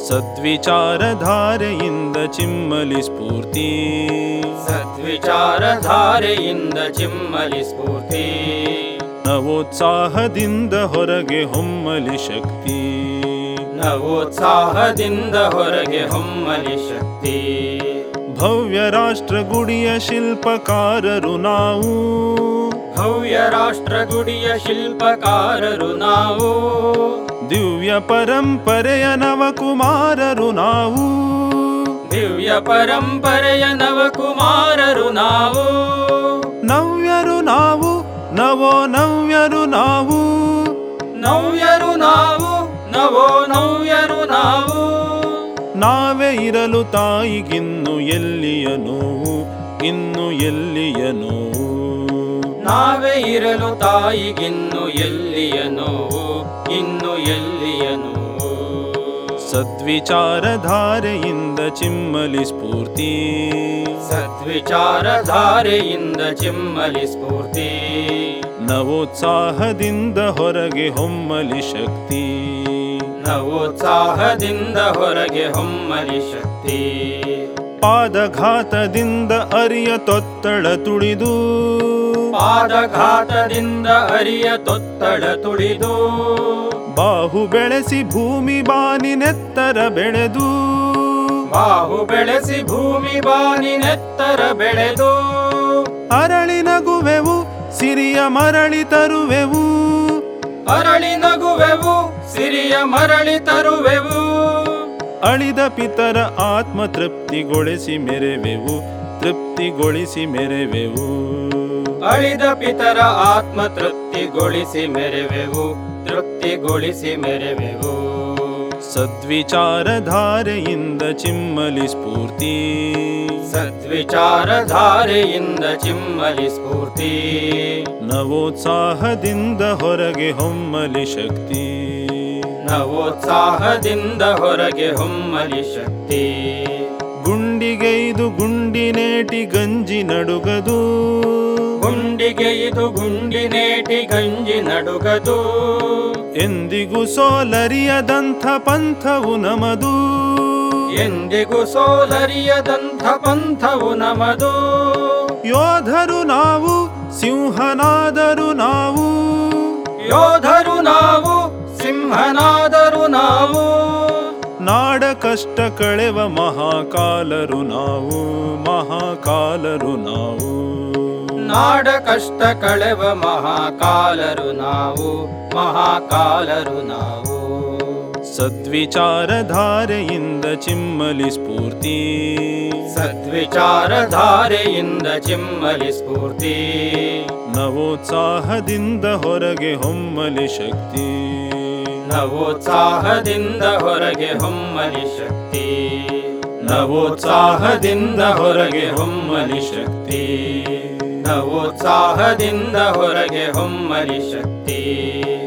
ಸದ್ವಿಚಾರಧಾರೆಯಿಂದ ಚಿಮ್ಮಲಿ ಸ್ಫೂರ್ತಿ, ಸದ್ವಿಚಾರಧಾರೆಯಿಂದ ಚಿಮ್ಮಲಿ ಸ್ಫೂರ್ತಿ. ನವೋತ್ಸಾಹದಿಂದ ಹೊರಗೆ ಹೊಮ್ಮಲಿ ಶಕ್ತಿ, ನವೋತ್ಸಾಹದಿಂದ ಹೊರಗೆ ಹೊಮ್ಮಲಿ ಶಕ್ತಿ. ಭವ್ಯ ರಾಷ್ಟ್ರ ಗುಡಿಯ ಶಿಲ್ಪಕಾರರು ನಾವು, ಭವ್ಯ ರಾಷ್ಟ್ರ ಗುಡಿಯ ಶಿಲ್ಪಕಾರರು ನಾವು. ದಿವ್ಯ ಪರಂಪರೆಯ ನವಕುಮಾರರು ನಾವು, ದಿವ್ಯ ಪರಂಪರೆಯ ನವಕುಮಾರರು ನಾವು. ನವ್ಯರು ನಾವು, ನವೋ ನವ್ಯರು ನಾವು, ನವ್ಯರು ನಾವು, ನವೋ ನವ್ಯರು ನಾವು. ನಾವೇ ಇರಲು ತಾಯಿಗಿನ್ನು ಎಲ್ಲಿಯ ನೋವು, ಇನ್ನು ಎಲ್ಲಿಯ ನೋವು. ನಾವೇ ಇರಲು ತಾಯಿಗಿನ್ನು ಎಲ್ಲಿಯ ನೋವು, ಇನ್ನು ಎಲ್ಲಿಯ ನೋವು. ಸದ್ವಿಚಾರಧಾರೆಯಿಂದ ಚಿಮ್ಮಲಿ ಸ್ಫೂರ್ತಿ, ಸದ್ವಿಚಾರಧಾರೆಯಿಂದ ಚಿಮ್ಮಲಿ ಸ್ಫೂರ್ತಿ. ನವೋತ್ಸಾಹದಿಂದ ಹೊರಗೆ ಹೊಮ್ಮಲಿ ಶಕ್ತಿ, ನವೋತ್ಸಾಹದಿಂದ ಹೊರಗೆ ಹೊಮ್ಮಲಿ ಶಕ್ತಿ. ಪಾದಘಾತದಿಂದ ಅರಿಯ ತೊತ್ತಳ ತುಳಿದು, ಪಾದಘಾತದಿಂದ ಅರಿಯ ತೊತ್ತಡ ತುಳಿದು. ಬಾಹು ಬೆಳೆಸಿ ಭೂಮಿ ಬಾನಿನೆತ್ತರ ಬೆಳೆದು, ಬಾಹು ಬೆಳೆಸಿ ಭೂಮಿ ಬಾನಿನೆತ್ತರ ಬೆಳೆದು. ಅರಳಿ ನಗುವೆವು ಸಿರಿಯ ಮರಳಿ ತರುವೆವು, ಅರಳಿ ನಗುವೆವು ಸಿರಿಯ ಮರಳಿ ತರುವೆವು. ಅಳಿದ ಪಿತರ ಆತ್ಮ ತೃಪ್ತಿಗೊಳಿಸಿ ಮೆರೆವೆವು, ತೃಪ್ತಿಗೊಳಿಸಿ ಮೆರೆವೆವು. ಅಳಿದ ಪಿತರ ಆತ್ಮ ತೃಪ್ತಿಗೊಳಿಸಿ ಮೆರೆವೆವು, ತೃಪ್ತಿಗೊಳಿಸಿ ಮೆರೆವೆವು. ಸದ್ವಿಚಾರಧಾರೆಯಿಂದ ಚಿಮ್ಮಲಿ ಸ್ಫೂರ್ತಿ, ಸದ್ವಿಚಾರಧಾರೆಯಿಂದ ಚಿಮ್ಮಲಿ ಸ್ಫೂರ್ತಿ. ನವೋತ್ಸಾಹದಿಂದ ಹೊರಗೆ ಹೊಮ್ಮಲಿ ಶಕ್ತಿ, ನವೋತ್ಸಾಹದಿಂದ ಹೊರಗೆ ಹೊಮ್ಮಲಿ ಶಕ್ತಿ. ಗುಂಡಿಗೈದು ಗುಂಡಿನೇಟಿ ಗಂಜಿ ನಡುಗದು, ಗುಂಡಿಗೆ ಇದು ಗುಂಡಿನೇಟಿ ಗಂಜಿ ನಡುಗದು. ಎಂದಿಗೂ ಸೋಲರಿಯದಂಥ ಪಂಥವು ನಮದು, ಎಂದಿಗೂ ಸೋಲರಿಯದಂಥ ಪಂಥವು ನಮದು. ಯೋಧರು ನಾವು ಸಿಂಹನಾದರು ನಾವು, ಯೋಧರು ನಾವು ಸಿಂಹನಾದರು ನಾವು. ನಾಡ ಕಷ್ಟ ಕಳೆವ ಮಹಾಕಾಲರು ನಾವು, ಮಹಾಕಾಲರು ನಾವು. ನಾಡ ಕಷ್ಟ ಕಳೆವ ಮಹಾಕಾಲರು ನಾವು, ಮಹಾಕಾಲರು ನಾವು. ಸದ್ವಿಚಾರಧಾರೆಯಿಂದ ಚಿಮ್ಮಲಿ ಸ್ಫೂರ್ತಿ, ಸದ್ವಿಚಾರಧಾರೆಯಿಂದ ಚಿಮ್ಮಲಿ ಸ್ಫೂರ್ತಿ. ನವೋತ್ಸಾಹದಿಂದ ಹೊರಗೆ ಹೊಮ್ಮಲಿ ಶಕ್ತಿ, ನವೋತ್ಸಾಹದಿಂದ ಹೊರಗೆ ಹೊಮ್ಮಲಿ ಶಕ್ತಿ. ನವೋತ್ಸಾಹದಿಂದ ಹೊರಗೆ ಹೊಮ್ಮಲಿ ಶಕ್ತಿ. ನವೋತ್ಸಾಹದಿಂದ ಹೊರಗೆ ಹೊಮ್ಮಲಿ ಶಕ್ತಿ.